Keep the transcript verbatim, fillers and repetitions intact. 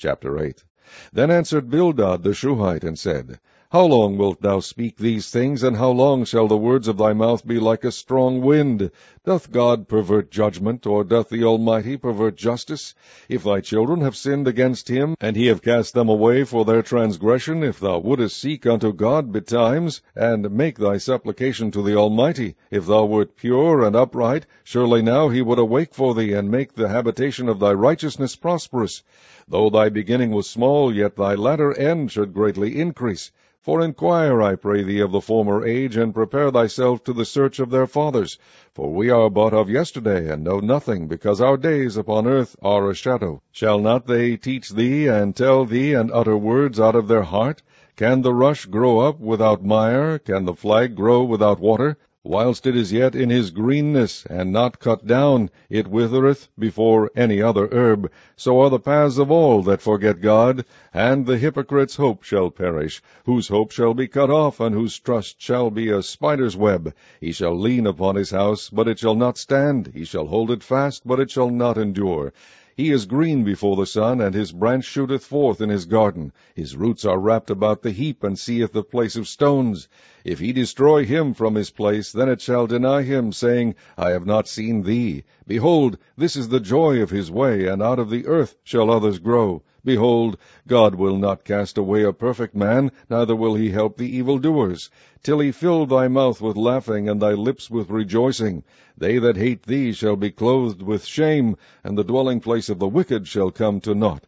Chapter eight. Then answered Bildad the Shuhite, and said, How long wilt thou speak these things, and how long shall the words of thy mouth be like a strong wind? Doth God pervert judgment, or doth the Almighty pervert justice? If thy children have sinned against him, and he have cast them away for their transgression, if thou wouldest seek unto God betimes, and make thy supplication to the Almighty, if thou wert pure and upright, surely now he would awake for thee, and make the habitation of thy righteousness prosperous. Though thy beginning was small, yet thy latter end should greatly increase. For inquire, I pray thee, of the former age, and prepare thyself to the search of their fathers. For we are but of yesterday, and know nothing, because our days upon earth are a shadow. Shall not they teach thee, and tell thee, and utter words out of their heart? Can the rush grow up without mire? Can the flag grow without water? Whilst it is yet in his greenness, and not cut down, it withereth before any other herb. So are the paths of all that forget God, and the hypocrite's hope shall perish, whose hope shall be cut off, and whose trust shall be a spider's web. He shall lean upon his house, but it shall not stand. He shall hold it fast, but it shall not endure. He is green before the sun, and his branch shooteth forth in his garden. His roots are wrapped about the heap, and seeth the place of stones. If he destroy him from his place, then it shall deny him, saying, I have not seen thee. Behold, this is the joy of his way, and out of the earth shall others grow. Behold, God will not cast away a perfect man, neither will he help the evildoers, till he fill thy mouth with laughing, and thy lips with rejoicing. They that hate thee shall be clothed with shame, and the dwelling place of the wicked shall come to naught.